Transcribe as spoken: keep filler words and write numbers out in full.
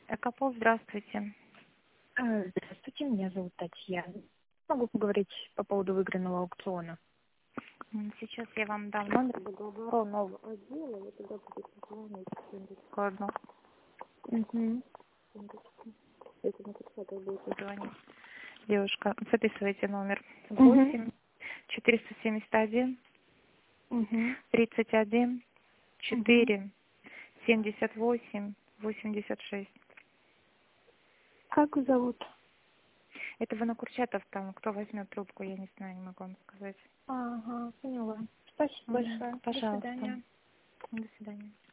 Экопол, здравствуйте. А, Здравствуйте, меня зовут Татьяна. Могу поговорить по поводу выигранного аукциона. М, Сейчас я вам дам номер договорного отдела. Вы туда будете звонить. Секундочку одну. Угу. Секундочку. Если на тридцатую будете звонить. Девушка, записывайте номер. Угу. восемь четыреста семьдесят один Угу. тридцать один Угу. четыре семьдесят восемь восемьдесят шесть. Как зовут? Это вы на Курчатов там, кто возьмет трубку, я не знаю, не могу вам сказать. Ага, поняла. Спасибо Мгм. большое. До Пожалуйста. свидания. До свидания.